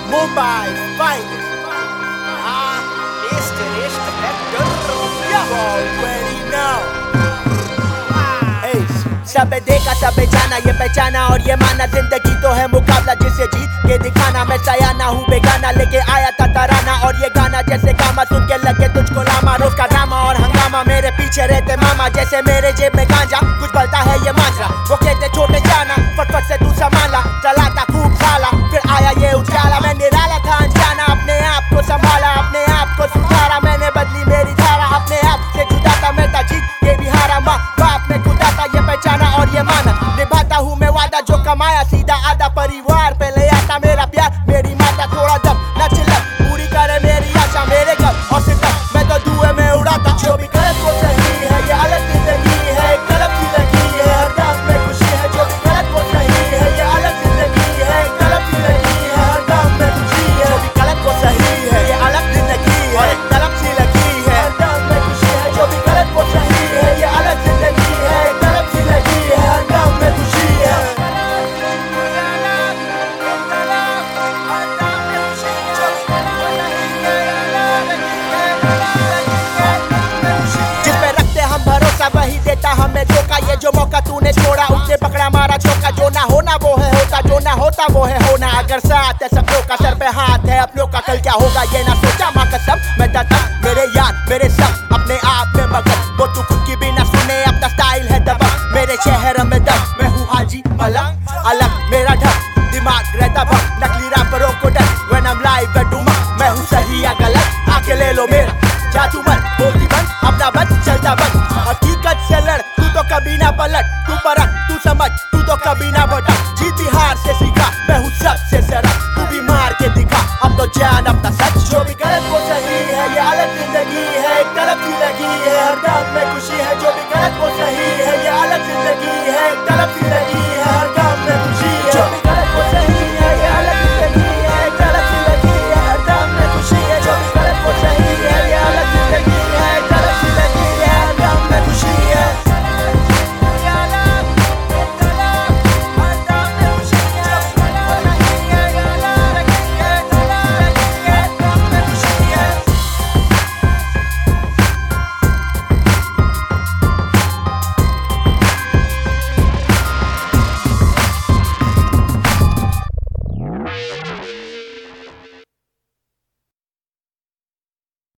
Mumbai finest. Mr. Inspector. You already know. सबे देखा सबे जाना, ये पहचाना और ये माना, जिंदगी तो है मुकाबला जिसे जीत के दिखाना। मैं सयाना हूँ बेगाना, लेके आया था तराना और ये गाना जैसे गामा, सुन के लगे तुझको लामा। रोज का ड्रामा और हंगामा, मेरे पीछे रहते मामा, जैसे मेरे जेब में गांजा कुछ बलता है ये मांझा। वो कहते छोटे जाना, फटफट से तू संभाला, चलाता खूब साला, फिर आया ये उजाला। मैं निराला था अनजाना, अपने आप को संभाला, अपने आप को सुधारा, मैंने बदली मेरी धारा। अपने आप से जुदा था मैं था, जीत के भी हारा। माँ बाप में खुदा था, ये पहचाना और ये माना, निभाता हूँ मैं वादा, जो कमाया सीधा आधा परिवार पे ले आता मेरा प्यार। मेरी माता थोड़ा दम न चिल्ला, पूरी करे मेरी आशा, मेरे गम और सितम मैं तो धुएं में उड़ाता। जो भी गलत वो सही है, ये अलग जिंदगी है, कलम की लगी है, हर दाम में खुशी है। जो भी गलत वो सही है, ये अलग जिंदगी है, कलम की लगी है, हर दाम में खुशी है। जो भी गलत वो सही है, ये अलग जिंदगी है, और एक कलम सी लगी है, हर दाम में खुशी है। जो भी गलत वो सही है, ये अलग जिंदगी है, कलम सी लगी है, हर दाम में खुशी है। वही देता हमें धोखा, ये जो मौका तूने छोड़ा उसे पकड़ा मारा चौका। जो ना होना वो है होता, जो ना होता वो है होना। अगर साथ है सबों का, सर पे हाथ है अपनों का, कल क्या होगा ये ना सोचा। माँ कसम मैं डरता